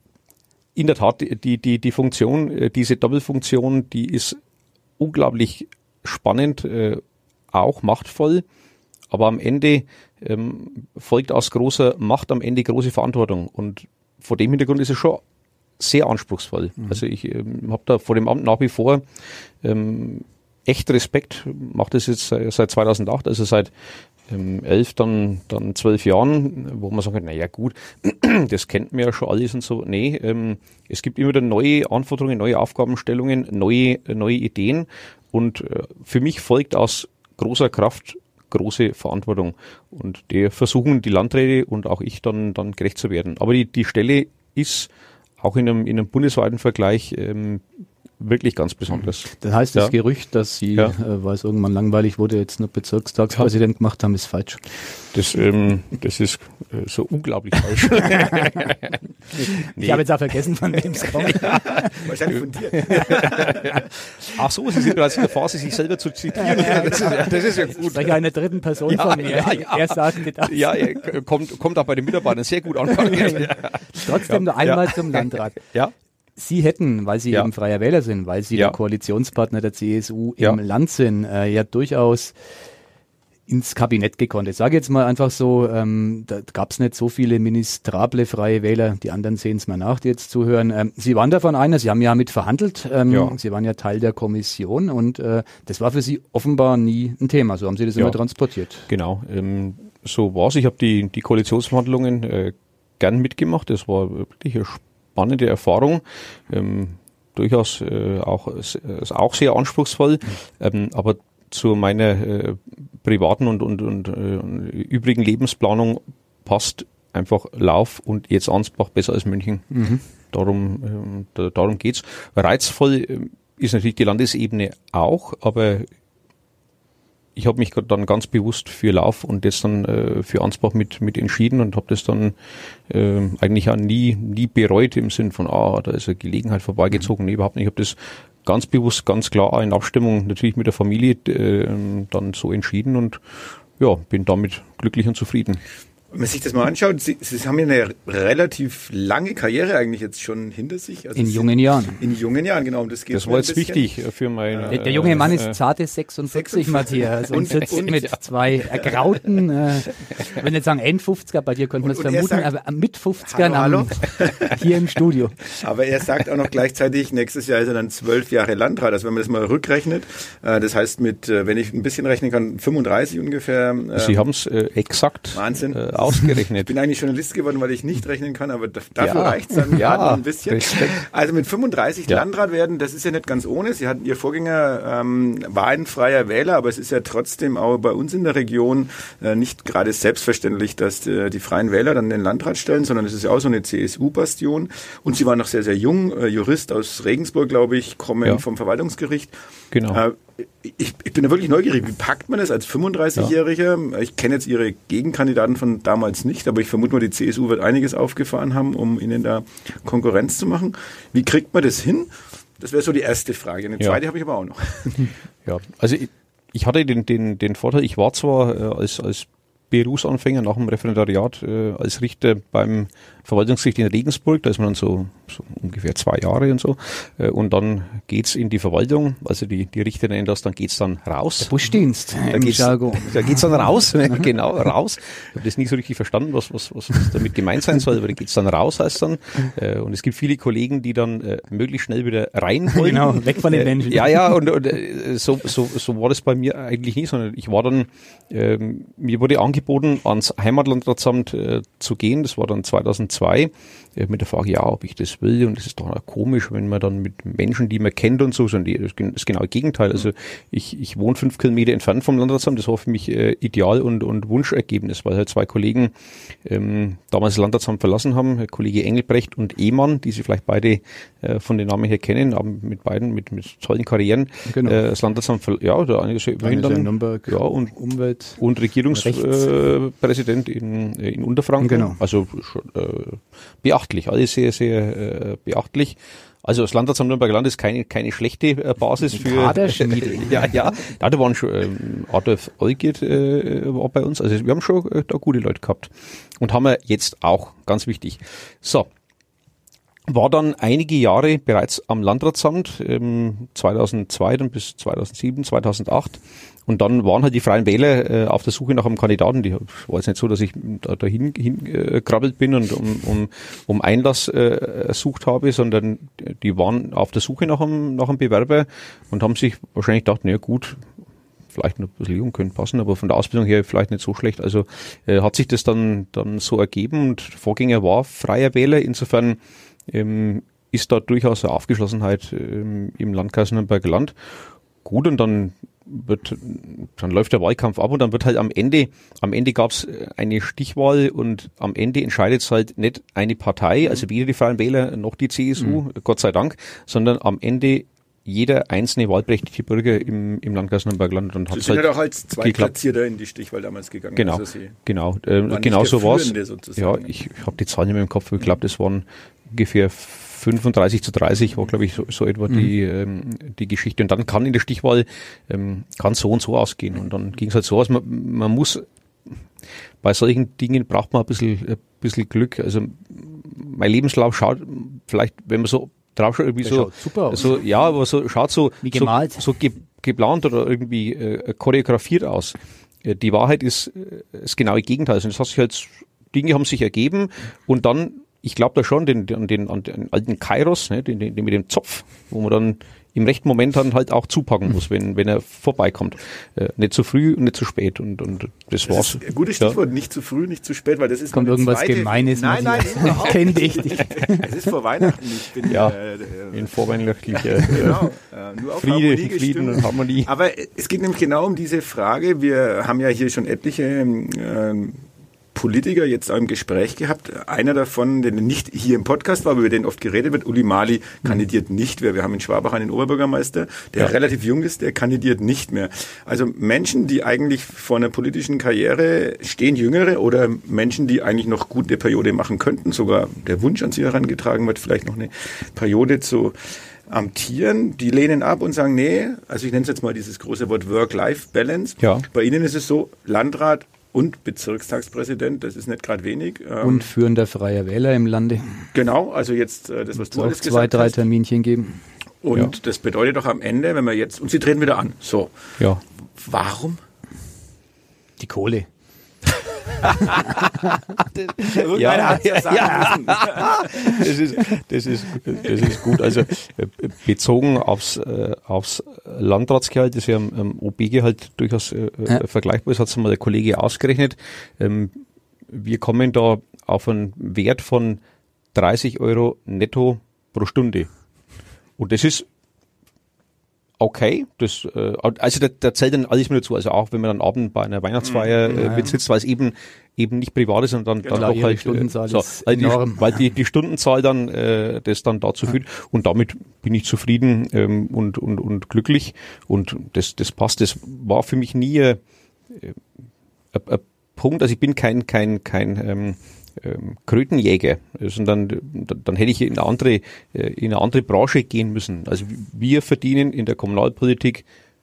in der Tat, die die die Funktion, diese Doppelfunktion, die ist unglaublich spannend. Auch machtvoll, aber am Ende ähm, folgt aus großer Macht am Ende große Verantwortung und vor dem Hintergrund ist es schon sehr anspruchsvoll. Mhm. Also ich ähm, habe da vor dem Amt nach wie vor ähm, echt Respekt, mache das jetzt seit zweitausendacht, also seit ähm, elf, dann dann zwölf Jahren, wo man sagt, naja gut, das kennt man ja schon alles und so. Nee, ähm, es gibt immer wieder neue Anforderungen, neue Aufgabenstellungen, neue neue Ideen und äh, für mich folgt aus großer Kraft große Verantwortung. Und der versuchen die Landräte und auch ich dann, dann gerecht zu werden. Aber die, die Stelle ist auch in einem, in einem bundesweiten Vergleich ähm, wirklich ganz besonders. Das heißt, das ja. Gerücht, dass Sie, ja. äh, weil es irgendwann langweilig wurde, jetzt nur Bezirkstagspräsident ja. gemacht haben, ist falsch. Das, ähm, das ist äh, so unglaublich falsch. nee. Ich habe jetzt auch vergessen, von wem es kommt. Ja. Wahrscheinlich von dir. Ach so, Sie sind bereits in der Phase, sich selber zu zitieren. Ja, das, ist, das ist ja gut. Ich spreche einer dritten Person ja, von mir. Ja, ja. Er sagt gedacht. Ja, er kommt, kommt auch bei den Mitarbeitern sehr gut an. Trotzdem ja. noch einmal ja. zum Landrat. Ja. Sie hätten, weil Sie ja. eben Freier Wähler sind, weil Sie ja. der Koalitionspartner der C S U ja. im Land sind, äh, ja durchaus ins Kabinett gekonnt. Ich sage jetzt mal einfach so, ähm, da gab es nicht so viele ministrable Freie Wähler, die anderen sehen es mal nach, die jetzt zuhören. Ähm, Sie waren davon einer, Sie haben ja mit verhandelt, ähm, ja. Sie waren ja Teil der Kommission und äh, das war für Sie offenbar nie ein Thema, so haben Sie das ja. immer transportiert. Genau, ähm, so war es. Ich habe die, die Koalitionsverhandlungen äh, gern mitgemacht, das war wirklich eine spannende Erfahrung, ähm, durchaus äh, auch, äh, auch sehr anspruchsvoll, mhm. ähm, aber zu meiner äh, privaten und, und, und äh, übrigen Lebensplanung passt einfach Lauf und jetzt Ansbach besser als München. Mhm. Darum, äh, da, darum geht's. Reizvoll äh, ist natürlich die Landesebene auch, aber ich habe mich dann ganz bewusst für Lauf und jetzt dann äh, für Ansbach mit mit entschieden und habe das dann äh, eigentlich auch nie nie bereut im Sinn von, ah, da ist eine Gelegenheit vorbeigezogen. Nee, überhaupt nicht. Ich habe das ganz bewusst, ganz klar in Abstimmung natürlich mit der Familie äh, dann so entschieden und ja, bin damit glücklich und zufrieden. Wenn man sich das mal anschaut, Sie, Sie haben ja eine relativ lange Karriere eigentlich jetzt schon hinter sich. Also in Sie jungen Jahren. In jungen Jahren, genau. Und das geht das war jetzt wichtig für meine... Der, der junge Mann ist zarte sechsundvierzig, Matthias, und sitzt und, mit zwei ergrauten, äh, ich will nicht sagen Endfünfziger, bei dir könnte man es vermuten, sagt, aber mit fünfzigern hallo, am, hier im Studio. Aber er sagt auch noch gleichzeitig, nächstes Jahr ist er dann zwölf Jahre Landrat. Also wenn man das mal rückrechnet, äh, das heißt mit, äh, wenn ich ein bisschen rechnen kann, fünfunddreißig ungefähr. Äh, Sie haben es äh, exakt Wahnsinn. Äh, ausgerechnet. Ich bin eigentlich Journalist geworden, weil ich nicht rechnen kann, aber dafür ja, reicht es dann ja, gerade ein bisschen. Respekt. Also mit fünfunddreißig ja. Landrat werden, das ist ja nicht ganz ohne. Sie hatten, Ihr Vorgänger ähm, war ein freier Wähler, aber es ist ja trotzdem auch bei uns in der Region äh, nicht gerade selbstverständlich, dass äh, die Freien Wähler dann den Landrat stellen, sondern es ist ja auch so eine C S U-Bastion. Und Sie waren noch sehr, sehr jung, äh, Jurist aus Regensburg, glaube ich, kommen ja. vom Verwaltungsgericht. Genau. Äh, Ich, ich bin da wirklich neugierig. Wie packt man das als fünfunddreißigjähriger? Ja. Ich kenne jetzt Ihre Gegenkandidaten von damals nicht, aber ich vermute mal, die C S U wird einiges aufgefahren haben, um Ihnen da Konkurrenz zu machen. Wie kriegt man das hin? Das wäre so die erste Frage. Eine zweite ja. habe ich aber auch noch. Ja, also ich, ich hatte den, den, den Vorteil, ich war zwar äh, als, als Berufsanfänger nach dem Referendariat äh, als Richter beim Verwaltungsgericht in Regensburg, da ist man dann so, so ungefähr zwei Jahre und so, äh, und dann geht's in die Verwaltung, also die, die Richter nennen das, dann geht's dann raus. Der Buschdienst. Da geht's, da geht's dann raus, genau, raus. Ich habe das nicht so richtig verstanden, was, was, was damit gemeint sein soll, aber da geht's dann raus, heißt dann, äh, und es gibt viele Kollegen, die dann äh, möglichst schnell wieder rein wollen. Genau, weg von den Menschen. Äh, ja, ja, und, und äh, so, so, so war das bei mir eigentlich nicht, sondern ich war dann, äh, mir wurde angeboten, ans Heimatlandratsamt äh, zu gehen, das war dann zweitausendzwei, äh, mit der Frage, ja, ob ich das will, und das ist doch komisch, wenn man dann mit Menschen, die man kennt und so, sondern die, das ist das genaue Gegenteil, also ich, ich wohne fünf Kilometer entfernt vom Landratsamt, das war für mich äh, Ideal und, und Wunschergebnis, weil halt zwei Kollegen ähm, damals das Landratsamt verlassen haben, Kollege Engelbrecht und Ehmann, die Sie vielleicht beide äh, von den Namen her kennen, aber mit beiden, mit, mit tollen Karrieren, genau. äh, das Landratsamt, ja, da einiges immerhin dann, Nürnberg, ja, und Umwelt und Regierungspräsident äh, in, in Unterfranken, genau. also äh, beachtlich, alles sehr, sehr äh, beachtlich. Also das Landratsamt Nürnberger Land ist keine keine schlechte äh, Basis für Kaderschmiede. ja, ja, da waren schon ähm, Adolf Olgierd äh, war bei uns, also wir haben schon äh, da gute Leute gehabt und haben wir jetzt auch, ganz wichtig. So, war dann einige Jahre bereits am Landratsamt, ähm, zweitausendzwei dann bis zweitausendsieben, zweitausendacht. Und dann waren halt die Freien Wähler äh, auf der Suche nach einem Kandidaten. Die war jetzt nicht so, dass ich da dahin hin, äh, krabbelt bin und um, um, um Einlass äh, ersucht habe, sondern die waren auf der Suche nach einem, nach einem Bewerber und haben sich wahrscheinlich gedacht, naja gut, vielleicht noch ein bisschen jung, könnte passen, aber von der Ausbildung her vielleicht nicht so schlecht. Also äh, hat sich das dann, dann so ergeben und Vorgänger war Freier Wähler. Insofern ähm, ist da durchaus eine Aufgeschlossenheit ähm, im Landkreis Nürnberger Land. gut und dann wird, dann läuft der Wahlkampf ab und dann wird halt am Ende, am Ende gab es eine Stichwahl und am Ende entscheidet es halt nicht eine Partei, also weder die Freien Wähler noch die C S U, mhm. Gott sei Dank, sondern am Ende jeder einzelne wahlberechtigte Bürger im, im Landkreis Nürnberg-Land und hat Sie sind halt ja auch als Zweitplatzierter in die Stichwahl damals gegangen. Genau, also Sie genau, äh, genau so war es. Ja, ich, ich habe die Zahlen nicht mehr im Kopf, ich glaube, das waren ungefähr fünfunddreißig zu dreißig war, glaube ich, so, so etwa mhm. die ähm, die Geschichte. Und dann kann in der Stichwahl ähm, kann so und so ausgehen. Und dann ging es halt so aus, man, man muss, bei solchen Dingen braucht man ein bisschen, ein bisschen Glück. Also mein Lebenslauf schaut vielleicht, wenn man so drauf schaut, irgendwie so, super aus. so, ja, aber so schaut so, wie gemalt. so, so ge, geplant oder irgendwie äh, choreografiert aus. Äh, die Wahrheit ist äh, das genaue Gegenteil. Also das hat sich halt, Dinge haben sich ergeben und dann ich glaube da schon den, den, den, an den alten Kairos, ne, den, den, den mit dem Zopf, wo man dann im rechten Moment dann halt auch zupacken muss, wenn, wenn er vorbeikommt. Äh, nicht zu früh und nicht zu spät. Und, und das, das war's. Ist ein gutes Stichwort, ja. Nicht zu früh, nicht zu spät, weil das ist kommt irgendwas zweite, Gemeines. Nein, nein, ich kenne dich. Es ist vor Weihnachten. Ich bin ja, äh, äh, in vorweihnachtlicher genau, äh, nur auf Friede, Harmonie Frieden und Harmonie. Aber es geht nämlich genau um diese Frage. Wir haben ja hier schon etliche äh, Politiker jetzt auch im Gespräch gehabt. Einer davon, der nicht hier im Podcast war, aber über den oft geredet wird, Uli Mali, kandidiert nicht mehr. Wir haben in Schwabach einen Oberbürgermeister, der ja. relativ jung ist, der kandidiert nicht mehr. Also Menschen, die eigentlich vor einer politischen Karriere stehen, Jüngere oder Menschen, die eigentlich noch gut eine Periode machen könnten, sogar der Wunsch an sie herangetragen wird, vielleicht noch eine Periode zu amtieren, die lehnen ab und sagen, nee, also ich nenne es jetzt mal dieses große Wort Work-Life-Balance. Ja. Bei Ihnen ist es so, Landrat und Bezirkstagspräsident, das ist nicht gerade wenig. Ähm, und führender freier Wähler im Lande. Genau, also jetzt äh, das, was du alles gesagt hast. Zwei, drei Terminchen geben. Und ja. das bedeutet doch am Ende, wenn wir jetzt, und Sie treten wieder an, so. Ja. Warum? Die Kohle. ja, hat's ja, sagen ja. das, ist, das, ist, das ist gut. Also bezogen aufs, äh, aufs Landratsgehalt, das ja am ähm, O B-Gehalt durchaus äh, ja. vergleichbar ist, hat es mal der Kollege ausgerechnet. Ähm, wir kommen da auf einen Wert von dreißig Euro netto pro Stunde. Und das ist okay, das, äh, also da, da zählt dann alles mit dazu, also auch wenn man dann abend bei einer Weihnachtsfeier äh, mit sitzt, weil es eben eben nicht privat ist und dann, genau, dann doch halt, die Stundenzahl äh, so, ist also enorm. Die, weil die, die Stundenzahl dann äh, das dann dazu führt und damit bin ich zufrieden ähm, und, und, und glücklich und das, das passt, das war für mich nie äh, ein, ein Punkt, also ich bin kein, kein, kein ähm, Ähm, Krötenjäger, sondern dann, dann hätte ich in eine andere, in eine andere Branche gehen müssen. Also wir verdienen in der Kommunalpolitik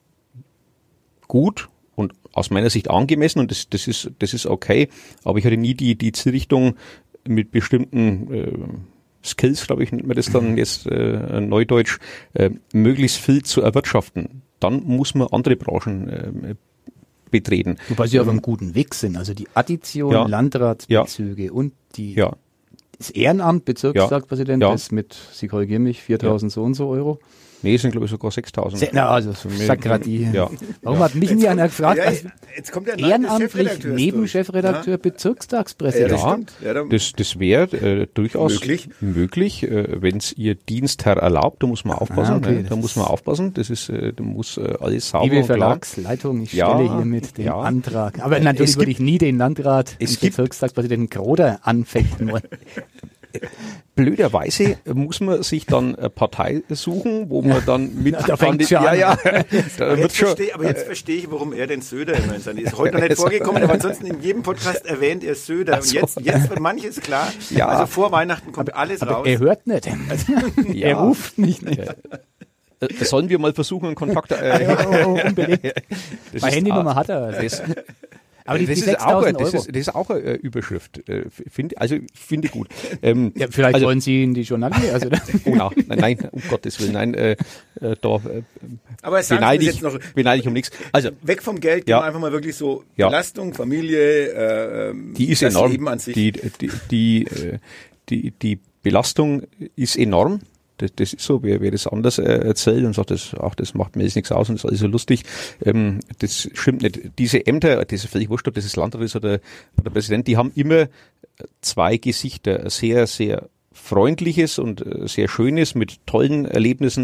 gut und aus meiner Sicht angemessen und das, das ist, das ist okay, aber ich hatte nie die, die Zielrichtung mit bestimmten äh, Skills, glaube ich, nennt man das dann jetzt äh, neudeutsch, äh, möglichst viel zu erwirtschaften. Dann muss man andere Branchen äh, betreten. Wobei sie auf einem guten Weg sind. Also die Addition ja. Landratsbezüge ja. und die ja. das Ehrenamt Bezirkstagspräsident ja. ist mit, Sie korrigieren mich, viertausend ja. so und so Euro. Nee, sind glaube ich sogar sechstausend. Na, also sag gerade die. Ja. Warum ja. hat mich nie einer gefragt? Ja, jetzt kommt der ehrenamtlich Nebenchefredakteur ja. Bezirkstagspräsident. Ja, ja, ja das, das wäre äh, durchaus möglich, möglich äh, wenn es Ihr Dienstherr erlaubt. Da muss man aufpassen. Ah, okay, ne? Da muss man aufpassen. Das ist, äh, da muss äh, alles sauber Liebe und klar. Verlagsleitung, ich ja, stelle hiermit den ja. Antrag. Aber natürlich es würde ich nie den Landrat, es den Bezirkstagspräsidenten Groder anfechten wollen. Blöderweise muss man sich dann eine Partei suchen, wo man dann mit... Da fängt schon ja, ja. Da aber, jetzt verstehe, aber jetzt verstehe ich, warum er den Söder immer in seine... Ist heute noch nicht vorgekommen, aber ansonsten in jedem Podcast erwähnt er Söder. Und jetzt, jetzt wird manches klar. Ja. Also vor Weihnachten kommt aber, alles aber raus. Er hört nicht. Ja. Er ruft nicht. nicht. Äh, sollen wir mal versuchen, einen Kontakt... Äh, ja, unbedingt. Das Meine Handynummer hat er. Das, aber die, das, die ist auch, Euro. das, ist, das ist auch eine Überschrift. Äh, find, also finde ich gut. Ähm, ja, vielleicht also, wollen Sie in die Journalie. Also, oh nein, nein, nein, um Gottes Willen, nein. Äh, äh, da äh, aber beneide ich, noch, beneide ich um nichts. Also weg vom Geld, ja, gehen wir einfach mal wirklich so ja. Belastung, Familie, äh, die ist das enorm. Leben an sich. Die, die, die, äh, die, die Belastung ist enorm. Das, das ist so, wer, wer das anders äh, erzählt und sagt, das, ach, das macht mir jetzt nichts aus und das ist alles so lustig. Ähm, das stimmt nicht. Diese Ämter, das ist völlig wurscht, ob das ist Landrat ist oder der Präsident, die haben immer zwei Gesichter. Ein sehr, sehr freundliches und sehr schönes mit tollen Erlebnissen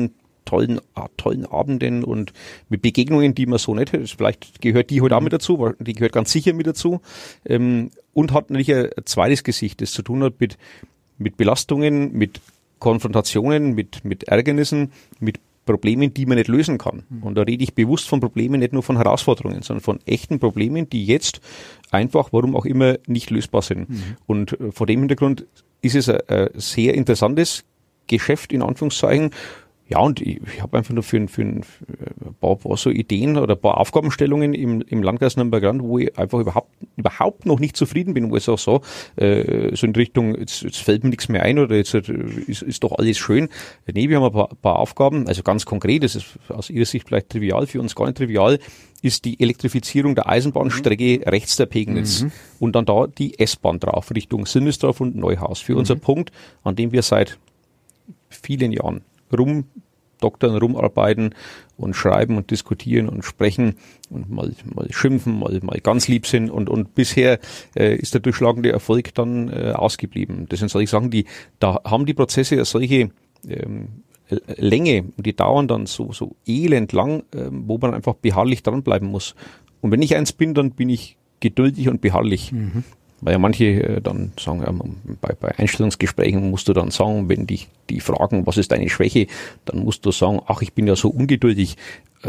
tollen, tollen Abenden und mit Begegnungen, die man so nicht hätte. Vielleicht gehört die heute auch mit dazu, die gehört ganz sicher mit dazu. Ähm, und hat natürlich ein zweites Gesicht, das zu tun hat mit, mit Belastungen, mit Konfrontationen, mit, mit Ärgernissen, mit Problemen, die man nicht lösen kann. Und da rede ich bewusst von Problemen, nicht nur von Herausforderungen, sondern von echten Problemen, die jetzt einfach, warum auch immer, nicht lösbar sind. Mhm. Und äh, vor dem Hintergrund ist es ein, ein sehr interessantes Geschäft, in Anführungszeichen. Ja, und ich, ich habe einfach nur für, für, ein, für ein paar, paar so Ideen oder ein paar Aufgabenstellungen im, im Landkreis Nürnberg-Land, wo ich einfach überhaupt überhaupt noch nicht zufrieden bin, wo ich auch so, äh, so in Richtung, jetzt, jetzt fällt mir nichts mehr ein oder jetzt äh, ist, ist doch alles schön. Nee, wir haben ein paar, paar Aufgaben, also ganz konkret, das ist aus Ihrer Sicht vielleicht trivial, für uns gar nicht trivial, ist die Elektrifizierung der Eisenbahnstrecke mhm. rechts der Pegnitz. Mhm. Und dann da die S-Bahn drauf, Richtung Sinnesdorf und Neuhaus. Für mhm. uns ein Punkt, an dem wir seit vielen Jahren rumdoktern, rumarbeiten und schreiben und diskutieren und sprechen und mal, mal schimpfen, mal, mal ganz lieb sind und, und bisher äh, ist der durchschlagende Erfolg dann äh, ausgeblieben. Das sind solche Sachen, die, da haben die Prozesse eine solche ähm, Länge und die dauern dann so, so elend lang, ähm, wo man einfach beharrlich dranbleiben muss. Und wenn ich eins bin, dann bin ich geduldig und beharrlich. Mhm. Weil ja manche äh, dann sagen, ja, bei, bei Einstellungsgesprächen musst du dann sagen, wenn dich die fragen, was ist deine Schwäche, dann musst du sagen, ach, ich bin ja so ungeduldig. Äh,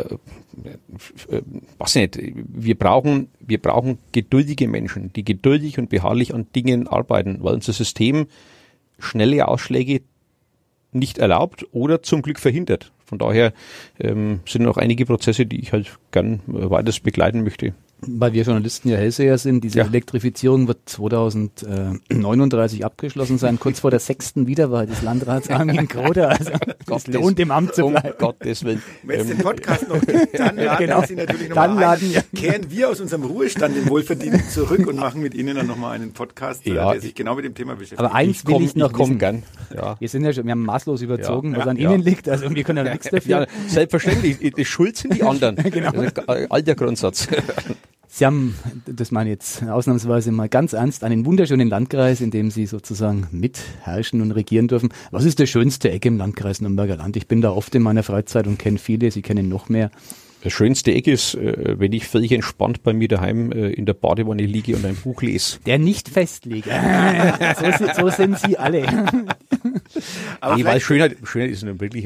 äh, was nicht, wir brauchen, wir brauchen geduldige Menschen, die geduldig und beharrlich an Dingen arbeiten, weil unser System schnelle Ausschläge nicht erlaubt oder zum Glück verhindert. Von daher ähm, sind noch einige Prozesse, die ich halt gern äh, weiter begleiten möchte. Weil wir Journalisten ja Hellseher sind, diese ja. Elektrifizierung wird zweitausendneununddreißig abgeschlossen sein, kurz vor der sechsten Wiederwahl des Landrats Armin Groder. Also es lohnt, im Amt zu bleiben. Um Gottes Willen. Wenn es den Podcast noch gibt, dann laden genau. Sie natürlich nochmal ein. Laden, ja. Kehren wir aus unserem Ruhestand den Wohlverdienten zurück und machen mit Ihnen dann nochmal einen Podcast, ja, der sich genau mit dem Thema beschäftigt. Aber eins will ich, ich noch ich komm gern. Ja. Wir sind ja schon, wir haben maßlos überzogen, ja. was an ja. Ihnen liegt, also wir können ja nichts dafür. Ja, selbstverständlich, die Schuld sind die anderen. Genau. Das ist ein alter Grundsatz. Sie haben, das meine ich jetzt ausnahmsweise mal ganz ernst, einen wunderschönen Landkreis, in dem Sie sozusagen mitherrschen und regieren dürfen. Was ist der schönste Eck im Landkreis Nürnberger Land? Ich bin da oft in meiner Freizeit und kenne viele, Sie kennen noch mehr. Das schönste Eck ist, wenn ich völlig entspannt bei mir daheim in der Badewanne liege und ein Buch lese. Der nicht festlegt. so, so sind Sie alle. Aber nee, weil Schönheit, Schönheit ist wirklich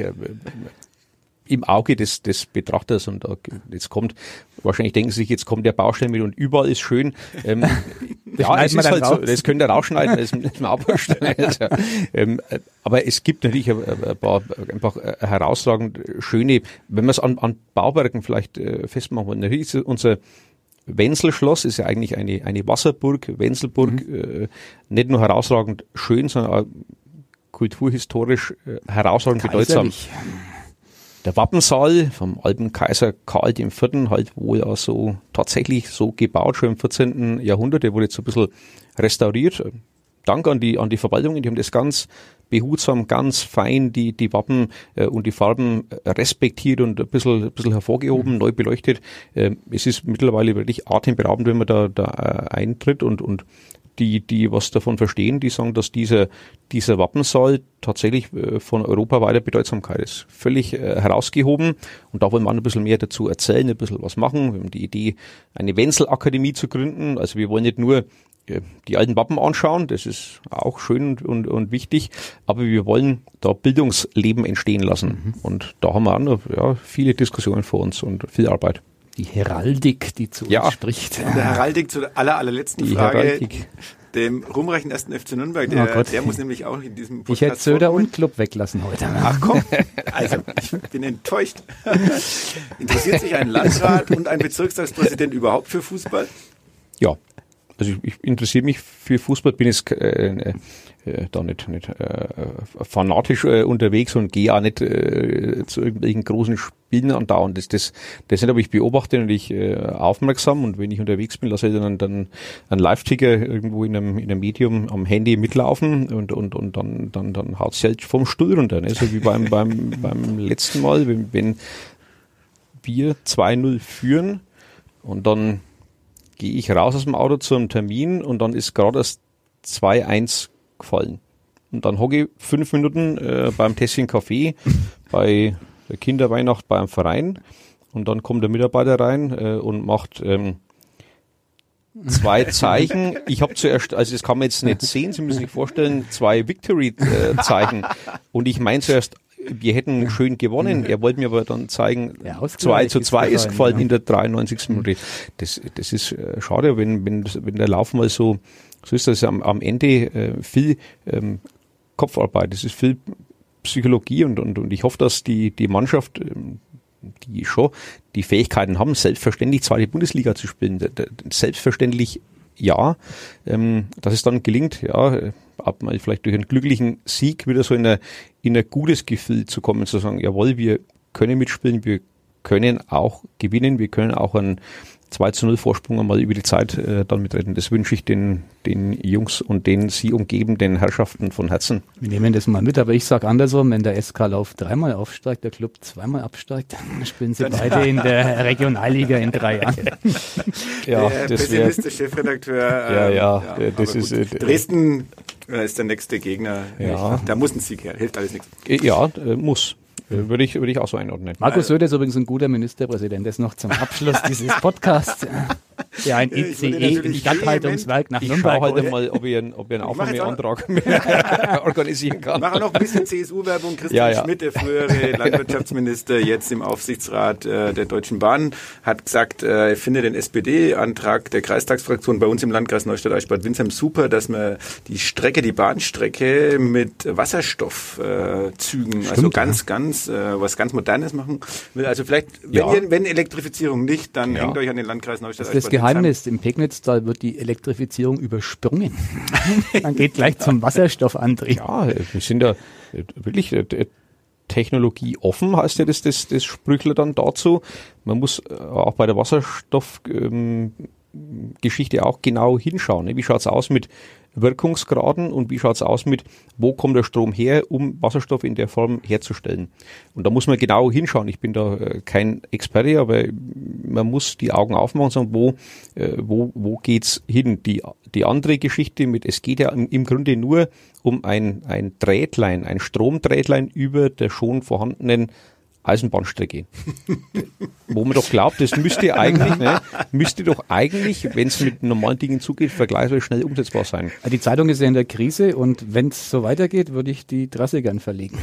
im Auge des, des Betrachters und jetzt kommt, wahrscheinlich denken Sie sich, jetzt kommt der Baustein mit und überall ist schön. Ähm, ja, es ist halt raus. So, das könnt ihr rausschneiden, das ist mir auch wurscht. Also, ähm, aber es gibt natürlich ein, ein paar einfach herausragend schöne, wenn wir es an, an Bauwerken vielleicht äh, festmachen wollen, natürlich ist unser Wenzel-Schloss ist ja eigentlich eine, eine Wasserburg, Wenzelburg, mhm. äh, nicht nur herausragend schön, sondern auch kulturhistorisch äh, herausragend bedeutsam. Der Wappensaal vom alten Kaiser Karl der Vierte, halt wohl auch so tatsächlich so gebaut, schon im vierzehnten Jahrhundert, der wurde jetzt so ein bisschen restauriert. Dank an die, an die Verwaltungen, die haben das ganz behutsam, ganz fein, die, die Wappen äh, und die Farben respektiert und ein bisschen, ein bisschen hervorgehoben, mhm. neu beleuchtet. Äh, es ist mittlerweile wirklich atemberaubend, wenn man da, da äh, eintritt und, und die, die was davon verstehen, die sagen, dass dieser, dieser Wappensaal tatsächlich äh, von europaweiter Bedeutsamkeit ist. Völlig äh, herausgehoben. Und da wollen wir ein bisschen mehr dazu erzählen, ein bisschen was machen. Wir haben die Idee, eine Wenzel-Akademie zu gründen. Also wir wollen nicht nur äh, die alten Wappen anschauen, das ist auch schön und, und, und wichtig, aber wir wollen da Bildungsleben entstehen lassen. Mhm. Und da haben wir auch noch, ja, viele Diskussionen vor uns und viel Arbeit. Die Heraldik, die zu ja. uns spricht. Und der Heraldik zu der aller, allerletzten die Frage. Heraldik. Dem ruhmreichen ersten F C Nürnberg, der, oh der muss nämlich auch in diesem Podcast. Ich hätte Söder und Club weglassen heute. Ach komm, also ich bin enttäuscht. Interessiert sich ein Landrat und ein Bezirkstagspräsident überhaupt für Fußball? Ja, also ich, ich interessiere mich für Fußball, bin jetzt äh, äh, da nicht, nicht äh, fanatisch äh, unterwegs und gehe auch nicht äh, zu irgendwelchen großen Spielen andauernd. Das, das, das nicht, aber ich beobachte natürlich äh, aufmerksam und wenn ich unterwegs bin, lasse ich dann, dann einen Live-Ticker irgendwo in einem, in einem Medium am Handy mitlaufen und, und, und dann, dann, dann haut es halt vom Stuhl runter. Ne? So wie beim, beim, beim letzten Mal, wenn, wenn wir zwei null führen und dann gehe ich raus aus dem Auto zu einem Termin und dann ist gerade das zwei eins gefallen. Und dann hocke ich fünf Minuten äh, beim Tässchen Kaffee bei Kinderweihnacht bei einem Verein und dann kommt der Mitarbeiter rein äh, und macht ähm, zwei Zeichen. Ich habe zuerst, also das kann man jetzt nicht sehen, Sie müssen sich vorstellen, zwei Victory-Zeichen. Und ich meine zuerst, wir hätten schön gewonnen. Er wollte mir aber dann zeigen, ja, zwei zu zwei ist gefallen ja. in der dreiundneunzigsten Minute. Das, das ist äh, schade, wenn, wenn, wenn der Lauf mal so, so ist das am, am Ende äh, viel ähm, Kopfarbeit, das ist viel Psychologie und, und, und ich hoffe, dass die, die Mannschaft, ähm, die schon die Fähigkeiten haben, selbstverständlich zweite Bundesliga zu spielen. Selbstverständlich ja, ähm, dass es dann gelingt, ja, ab mal vielleicht durch einen glücklichen Sieg wieder so in ein, in ein gutes Gefühl zu kommen, zu sagen, jawohl, wir können mitspielen, wir können auch gewinnen, wir können auch einen zwei zu null Vorsprung einmal über die Zeit äh, dann mitretten. Das wünsche ich den, den Jungs und den sie umgebenden Herrschaften von Herzen. Wir nehmen das mal mit, aber ich sage andersrum, wenn der S K Lauf dreimal aufsteigt, der Club zweimal absteigt, dann spielen sie beide in der Regionalliga in drei Jahren. Ja, der das pessimiste Chefredakteur. Ähm, ja, ja, ja, das ist äh, Dresden äh, ist der nächste Gegner. Ja. Da muss ein Sieg her, hilft alles nichts. Ja, äh, muss. Würde ich, würde ich auch so einordnen. Markus Söder ist übrigens ein guter Ministerpräsident. Das noch zum Abschluss dieses Podcasts, der ein I C E im Stadthaltungswerk nach Nürnberg. Ich schaue halt mal, ob ich einen, ob ich einen Aufnahmeantrag organisieren kann. Machen noch ein bisschen C S U-Werbung. Christian ja, ja. Schmidt, der frühere Landwirtschaftsminister, jetzt im Aufsichtsrat äh, der Deutschen Bahn, hat gesagt, äh, er finde den S P D-Antrag der Kreistagsfraktion bei uns im Landkreis Neustadt-Eichsbad-Windsheim super, dass man die Strecke, die Bahnstrecke mit Wasserstoffzügen, äh, also ganz, ja. ganz was ganz Modernes machen will. Also vielleicht, wenn, ja. ihr, wenn Elektrifizierung nicht, dann ja. hängt euch an den Landkreis Neustadt. Das ist das Geheimnis. Im Pegnitz-Tal wird die Elektrifizierung übersprungen. Man geht gleich zum Wasserstoffantrieb. Ja, wir sind ja wirklich Technologie offen, heißt ja das, das, das Sprüchler dann dazu. Man muss auch bei der Wasserstoffgeschichte auch genau hinschauen. Wie schaut es aus mit Wirkungsgraden und wie schaut es aus mit, wo kommt der Strom her, um Wasserstoff in der Form herzustellen. Und da muss man genau hinschauen. Ich bin da äh, kein Experte, aber man muss die Augen aufmachen und sagen, wo, äh, wo, wo geht's hin? Die, die andere Geschichte mit, es geht ja im, im Grunde nur um ein, ein Drähtlein, ein Stromdrähtlein über der schon vorhandenen Eisenbahnstrecke. Wo man doch glaubt, das müsste eigentlich, ne, müsste doch eigentlich, wenn es mit normalen Dingen zugeht, vergleichsweise schnell umsetzbar sein. Die Zeitung ist ja in der Krise und wenn es so weitergeht, würde ich die Trasse gern verlegen.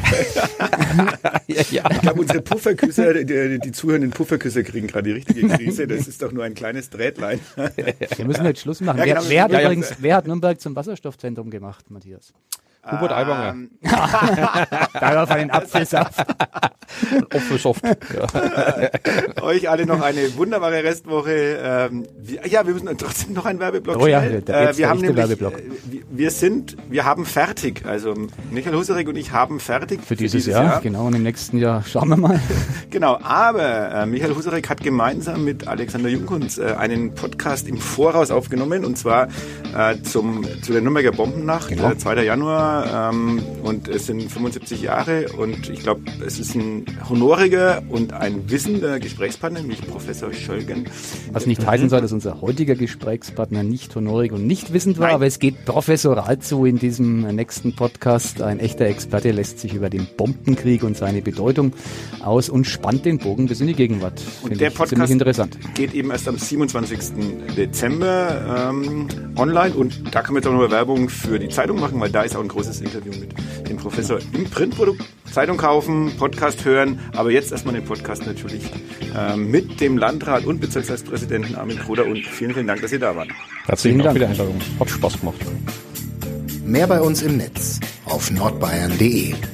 ja, ja. Ich glaube, unsere Pufferküsse, die, die zuhörenden Pufferküsse kriegen gerade die richtige Krise. Das ist doch nur ein kleines Drähtlein. Wir müssen jetzt Schluss machen. Ja, genau. wer, wer, hat ja, übrigens, ja. wer hat Nürnberg zum Wasserstoffzentrum gemacht, Matthias? Hubert um, Aiwanger. Darauf einen Apfelsaft. Apfelsaft. Ja. Euch alle noch eine wunderbare Restwoche. Ähm, wir, ja, wir müssen trotzdem noch einen Werbeblock oh ja, der äh, wir haben nämlich, Werbeblock. Äh, wir sind, wir haben fertig. Also Michael Husarek und ich haben fertig für dieses, für dieses Jahr, Jahr. Genau. Und im nächsten Jahr schauen wir mal. Genau. Aber äh, Michael Husarek hat gemeinsam mit Alexander Jungkunz äh, einen Podcast im Voraus aufgenommen und zwar äh, zum zu der Nürnberger Bombennacht, genau. äh, zweiter Januar. Ähm, und es sind fünfundsiebzig Jahre und ich glaube, es ist ein honoriger und ein wissender Gesprächspartner, nämlich Professor Schölgen. Was nicht heißen soll, dass unser heutiger Gesprächspartner nicht honorig und nicht wissend war, Nein. aber es geht professoral zu in diesem nächsten Podcast. Ein echter Experte lässt sich über den Bombenkrieg und seine Bedeutung aus und spannt den Bogen bis in die Gegenwart. Und der Podcast interessant. geht eben erst am siebenundzwanzigsten Dezember ähm, online und da kann man jetzt auch noch Werbung für die Zeitung machen, weil da ist auch ein großes Interview mit dem Professor im Printprodukt. Zeitung kaufen, Podcast hören, aber jetzt erstmal den Podcast natürlich äh, mit dem Landrat und Bezirksratspräsidenten Armin Kroder und vielen, vielen Dank, dass ihr da wart. Herzlichen Dank für die Einladung. Hat Spaß gemacht. Mehr bei uns im Netz auf nordbayern punkt de.